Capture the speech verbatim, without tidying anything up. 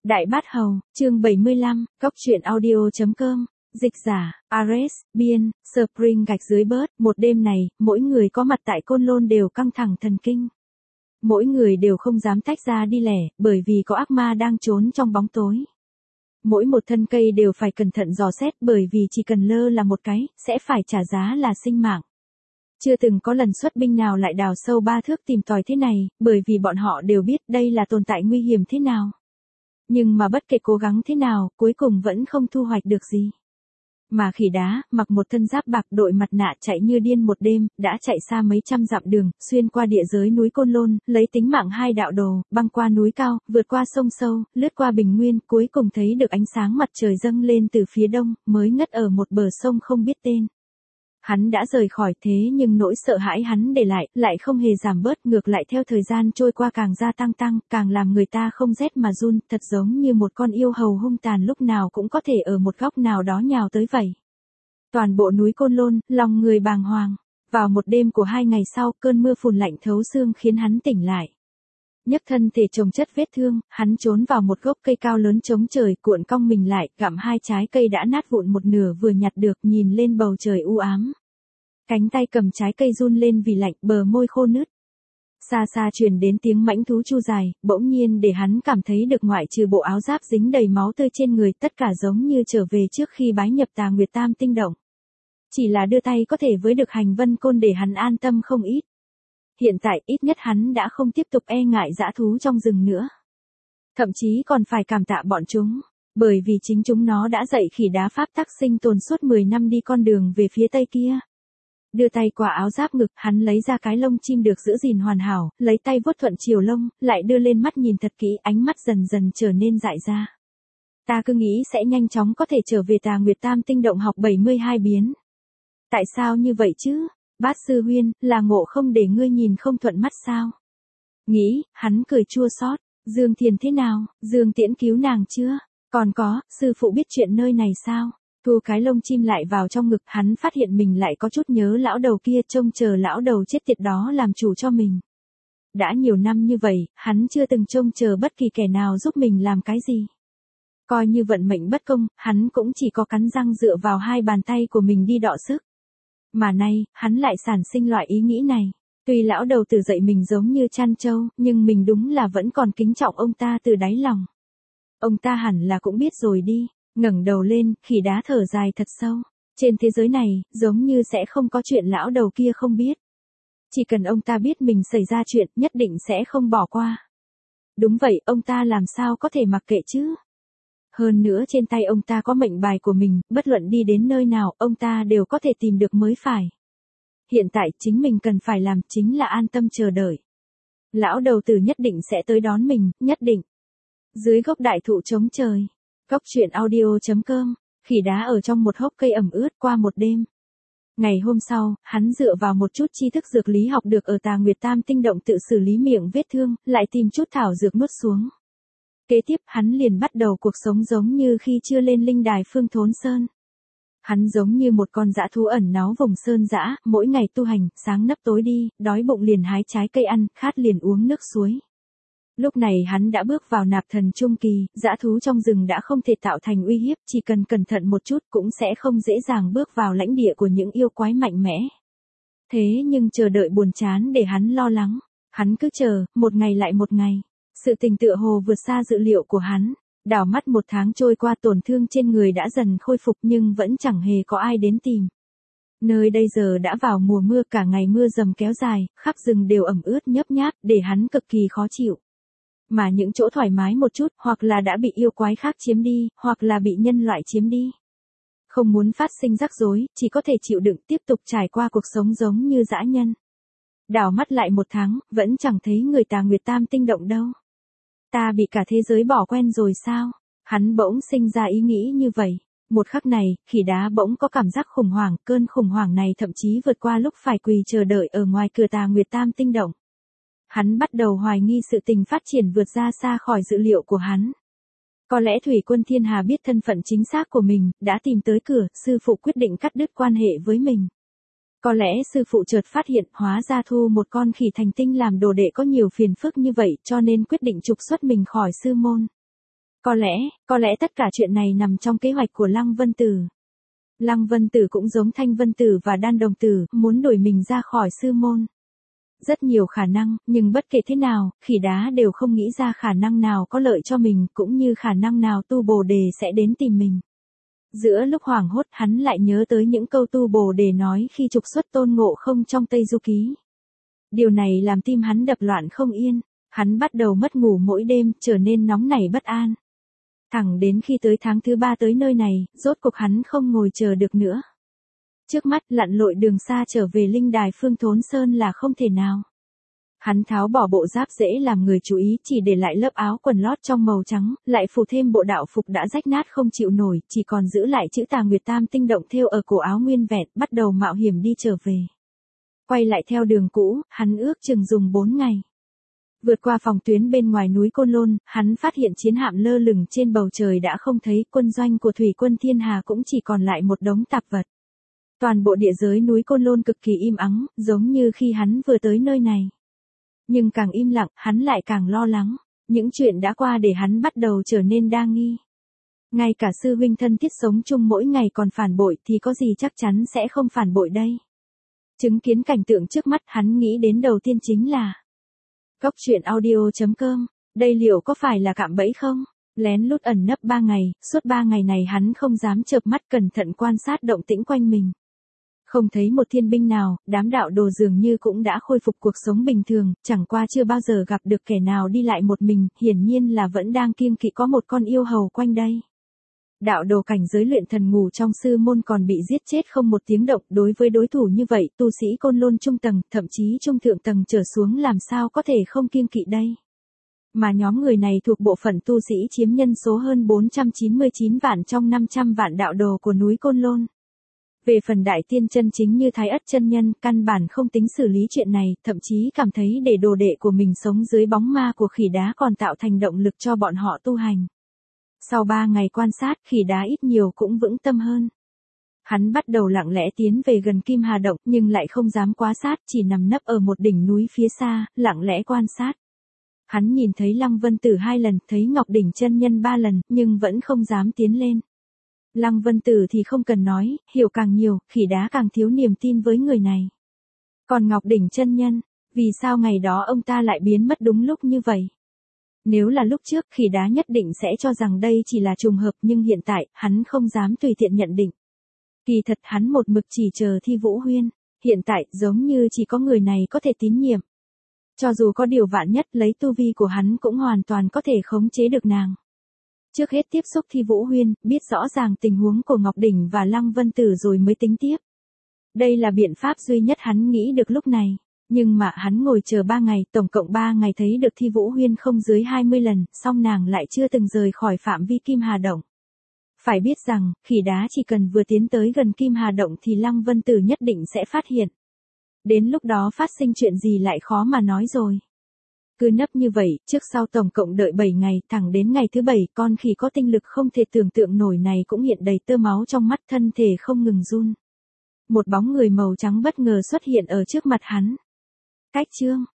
Đại Bát Hầu, chương bảy mươi lăm, Cóc truyện audio chấm com, dịch giả, Ares, biên, Spring gạch dưới bớt, một đêm này, mỗi người có mặt tại Côn Lôn đều căng thẳng thần kinh. Mỗi người đều không dám tách ra đi lẻ, bởi vì có ác ma đang trốn trong bóng tối. Mỗi một thân cây đều phải cẩn thận dò xét bởi vì chỉ cần lơ là một cái, sẽ phải trả giá là sinh mạng. Chưa từng có lần xuất binh nào lại đào sâu ba thước tìm tòi thế này, bởi vì bọn họ đều biết đây là tồn tại nguy hiểm thế nào. Nhưng mà bất kể cố gắng thế nào, cuối cùng vẫn không thu hoạch được gì. Mà khỉ đá, mặc một thân giáp bạc đội mặt nạ chạy như điên một đêm, đã chạy xa mấy trăm dặm đường, xuyên qua địa giới núi Côn Lôn, lấy tính mạng hai đạo đồ, băng qua núi cao, vượt qua sông sâu, lướt qua bình nguyên, cuối cùng thấy được ánh sáng mặt trời dâng lên từ phía đông, mới ngất ở một bờ sông không biết tên. Hắn đã rời khỏi thế nhưng nỗi sợ hãi hắn để lại, lại không hề giảm bớt, ngược lại theo thời gian trôi qua càng gia tăng tăng, càng làm người ta không rét mà run, thật giống như một con yêu hầu hung tàn lúc nào cũng có thể ở một góc nào đó nhào tới vậy. Toàn bộ núi Côn Lôn, lòng người bàng hoàng. Vào một đêm của hai ngày sau, cơn mưa phùn lạnh thấu xương khiến hắn tỉnh lại. Nhấc thân thể chồng chất vết thương, hắn trốn vào một gốc cây cao lớn chống trời, cuộn cong mình lại, gặm hai trái cây đã nát vụn một nửa vừa nhặt được, nhìn lên bầu trời u ám. Cánh tay cầm trái cây run lên vì lạnh, bờ môi khô nứt. Xa xa truyền đến tiếng mãnh thú chu dài, bỗng nhiên để hắn cảm thấy được ngoại trừ bộ áo giáp dính đầy máu tươi trên người, tất cả giống như trở về trước khi bái nhập Tà Nguyệt Tam Tinh Động. Chỉ là đưa tay có thể với được Hành Vân Côn để hắn an tâm không ít. Hiện tại ít nhất hắn đã không tiếp tục e ngại dã thú trong rừng nữa. Thậm chí còn phải cảm tạ bọn chúng, bởi vì chính chúng nó đã dạy khỉ đá pháp tắc sinh tồn suốt mười năm đi con đường về phía tây kia. Đưa tay qua áo giáp ngực, hắn lấy ra cái lông chim được giữ gìn hoàn hảo, lấy tay vuốt thuận chiều lông, lại đưa lên mắt nhìn thật kỹ, ánh mắt dần dần trở nên dại ra. Ta cứ nghĩ sẽ nhanh chóng có thể trở về Tà Nguyệt Tam Tinh Động học bảy mươi hai biến. Tại sao như vậy chứ? Bát sư huynh, là ngộ không để ngươi nhìn không thuận mắt sao? Nghĩ, hắn cười chua xót. Dương Thiền thế nào, Dương Tiễn cứu nàng chưa? Còn có, sư phụ biết chuyện nơi này sao? Thu cái lông chim lại vào trong ngực, hắn phát hiện mình lại có chút nhớ lão đầu kia, trông chờ lão đầu chết tiệt đó làm chủ cho mình. Đã nhiều năm như vậy, hắn chưa từng trông chờ bất kỳ kẻ nào giúp mình làm cái gì. Coi như vận mệnh bất công, hắn cũng chỉ có cắn răng dựa vào hai bàn tay của mình đi đọ sức. Mà nay, hắn lại sản sinh loại ý nghĩ này. Tuy lão đầu tử dạy mình giống như chăn trâu, nhưng mình đúng là vẫn còn kính trọng ông ta từ đáy lòng. Ông ta hẳn là cũng biết rồi đi. Ngẩng đầu lên, khỉ đá thở dài thật sâu. Trên thế giới này, giống như sẽ không có chuyện lão đầu kia không biết. Chỉ cần ông ta biết mình xảy ra chuyện, nhất định sẽ không bỏ qua. Đúng vậy, ông ta làm sao có thể mặc kệ chứ? Hơn nữa trên tay ông ta có mệnh bài của mình, bất luận đi đến nơi nào, ông ta đều có thể tìm được mới phải. Hiện tại, chính mình cần phải làm chính là an tâm chờ đợi. Lão đầu tử nhất định sẽ tới đón mình, nhất định. Dưới gốc đại thụ trống trời. Cóc truyện audio chấm com, khỉ đá ở trong một hốc cây ẩm ướt qua một đêm. Ngày hôm sau, hắn dựa vào một chút tri thức dược lý học được ở Tà Nguyệt Tam Tinh Động tự xử lý miệng vết thương, lại tìm chút thảo dược nuốt xuống. Kế tiếp, hắn liền bắt đầu cuộc sống giống như khi chưa lên linh đài Phương Thốn Sơn. Hắn giống như một con dã thú ẩn náu vùng sơn dã, mỗi ngày tu hành, sáng nấp tối đi, đói bụng liền hái trái cây ăn, khát liền uống nước suối. Lúc này hắn đã bước vào nạp thần trung kỳ, dã thú trong rừng đã không thể tạo thành uy hiếp, chỉ cần cẩn thận một chút cũng sẽ không dễ dàng bước vào lãnh địa của những yêu quái mạnh mẽ. Thế nhưng chờ đợi buồn chán để hắn lo lắng. Hắn cứ chờ, một ngày lại một ngày. Sự tình tựa hồ vượt xa dự liệu của hắn. Đảo mắt một tháng trôi qua, tổn thương trên người đã dần khôi phục nhưng vẫn chẳng hề có ai đến tìm. Nơi đây giờ đã vào mùa mưa, cả ngày mưa dầm kéo dài, khắp rừng đều ẩm ướt nhấp nháp, để hắn cực kỳ khó chịu. Mà những chỗ thoải mái một chút, hoặc là đã bị yêu quái khác chiếm đi, hoặc là bị nhân loại chiếm đi. Không muốn phát sinh rắc rối, chỉ có thể chịu đựng tiếp tục trải qua cuộc sống giống như dã nhân. Đảo mắt lại một tháng, vẫn chẳng thấy người Tà Nguyệt Tam Tinh Động đâu. Ta bị cả thế giới bỏ quen rồi sao? Hắn bỗng sinh ra ý nghĩ như vậy. Một khắc này, khỉ đá bỗng có cảm giác khủng hoảng, cơn khủng hoảng này thậm chí vượt qua lúc phải quỳ chờ đợi ở ngoài cửa Tà Nguyệt Tam Tinh Động. Hắn bắt đầu hoài nghi sự tình phát triển vượt ra xa khỏi dự liệu của hắn. Có lẽ Thủy Quân Thiên Hà biết thân phận chính xác của mình, đã tìm tới cửa, sư phụ quyết định cắt đứt quan hệ với mình. Có lẽ sư phụ chợt phát hiện, hóa ra thu một con khỉ thành tinh làm đồ đệ có nhiều phiền phức như vậy, cho nên quyết định trục xuất mình khỏi sư môn. Có lẽ, có lẽ tất cả chuyện này nằm trong kế hoạch của Lăng Vân Tử. Lăng Vân Tử cũng giống Thanh Vân Tử và Đan Đồng Tử, muốn đuổi mình ra khỏi sư môn. Rất nhiều khả năng, nhưng bất kể thế nào, khỉ đá đều không nghĩ ra khả năng nào có lợi cho mình, cũng như khả năng nào tu Bồ Đề sẽ đến tìm mình. Giữa lúc hoảng hốt, hắn lại nhớ tới những câu tu Bồ Đề nói khi trục xuất Tôn Ngộ Không trong Tây Du Ký. Điều này làm tim hắn đập loạn không yên, hắn bắt đầu mất ngủ mỗi đêm, trở nên nóng nảy bất an. Thẳng đến khi tới tháng thứ ba tới nơi này, rốt cuộc hắn không ngồi chờ được nữa. Trước mắt lặn lội đường xa trở về linh đài Phương Thốn Sơn là không thể nào. Hắn tháo bỏ bộ giáp dễ làm người chú ý, chỉ để lại lớp áo quần lót trong màu trắng, lại phủ thêm bộ đạo phục đã rách nát không chịu nổi, chỉ còn giữ lại chữ Tà Nguyệt Tam tinh động thêu ở cổ áo nguyên vẹn, bắt đầu mạo hiểm đi trở về. Quay lại theo đường cũ, hắn ước chừng dùng bốn ngày. Vượt qua phòng tuyến bên ngoài núi Côn Lôn, hắn phát hiện chiến hạm lơ lửng trên bầu trời đã không thấy, quân doanh của thủy quân Thiên Hà cũng chỉ còn lại một đống tạp vật. Toàn bộ địa giới núi Côn Lôn cực kỳ im ắng, giống như khi hắn vừa tới nơi này. Nhưng càng im lặng, hắn lại càng lo lắng. Những chuyện đã qua để hắn bắt đầu trở nên đa nghi. Ngay cả sư huynh thân thiết sống chung mỗi ngày còn phản bội thì có gì chắc chắn sẽ không phản bội đây. Chứng kiến cảnh tượng trước mắt, hắn nghĩ đến đầu tiên chính là Góc truyện audio chấm com. Đây liệu có phải là cạm bẫy không? Lén lút ẩn nấp ba ngày, suốt ba ngày này hắn không dám chợp mắt cẩn thận quan sát động tĩnh quanh mình. Không thấy một thiên binh nào, đám đạo đồ dường như cũng đã khôi phục cuộc sống bình thường, chẳng qua chưa bao giờ gặp được kẻ nào đi lại một mình, hiển nhiên là vẫn đang kiêng kỵ có một con yêu hầu quanh đây. Đạo đồ cảnh giới luyện thần ngủ trong sư môn còn bị giết chết không một tiếng động, đối với đối thủ như vậy, tu sĩ Côn Lôn trung tầng, thậm chí trung thượng tầng trở xuống làm sao có thể không kiêng kỵ đây. Mà nhóm người này thuộc bộ phận tu sĩ chiếm nhân số hơn bốn trăm chín mươi chín vạn trong năm trăm vạn đạo đồ của núi Côn Lôn. Về phần đại tiên chân chính như Thái Ất chân nhân, căn bản không tính xử lý chuyện này, thậm chí cảm thấy để đồ đệ của mình sống dưới bóng ma của khỉ đá còn tạo thành động lực cho bọn họ tu hành. Sau ba ngày quan sát, khỉ đá ít nhiều cũng vững tâm hơn. Hắn bắt đầu lặng lẽ tiến về gần Kim Hà Động, nhưng lại không dám quá sát, chỉ nằm nấp ở một đỉnh núi phía xa, lặng lẽ quan sát. Hắn nhìn thấy Lăng Vân Tử hai lần, thấy Ngọc Đỉnh chân nhân ba lần, nhưng vẫn không dám tiến lên. Lăng Vân Tử thì không cần nói, hiểu càng nhiều, khỉ đá càng thiếu niềm tin với người này. Còn Ngọc Đỉnh chân nhân, vì sao ngày đó ông ta lại biến mất đúng lúc như vậy? Nếu là lúc trước, khỉ đá nhất định sẽ cho rằng đây chỉ là trùng hợp, nhưng hiện tại, hắn không dám tùy tiện nhận định. Kỳ thật hắn một mực chỉ chờ Thi Vũ Huyên, hiện tại giống như chỉ có người này có thể tín nhiệm. Cho dù có điều vạn nhất, lấy tu vi của hắn cũng hoàn toàn có thể khống chế được nàng. Trước hết tiếp xúc Thi Vũ Huyên, biết rõ ràng tình huống của Ngọc Đỉnh và Lăng Vân Tử rồi mới tính tiếp. Đây là biện pháp duy nhất hắn nghĩ được lúc này. Nhưng mà hắn ngồi chờ ba ngày, tổng cộng ba ngày thấy được Thi Vũ Huyên không dưới hai mươi lần, song nàng lại chưa từng rời khỏi phạm vi Kim Hà Động. Phải biết rằng, khỉ đá chỉ cần vừa tiến tới gần Kim Hà Động thì Lăng Vân Tử nhất định sẽ phát hiện. Đến lúc đó phát sinh chuyện gì lại khó mà nói rồi. Cứ nấp như vậy, trước sau tổng cộng đợi bảy ngày, thẳng đến ngày thứ bảy, con khỉ có tinh lực không thể tưởng tượng nổi này cũng hiện đầy tơ máu trong mắt, thân thể không ngừng run. Một bóng người màu trắng bất ngờ xuất hiện ở trước mặt hắn. Cách chương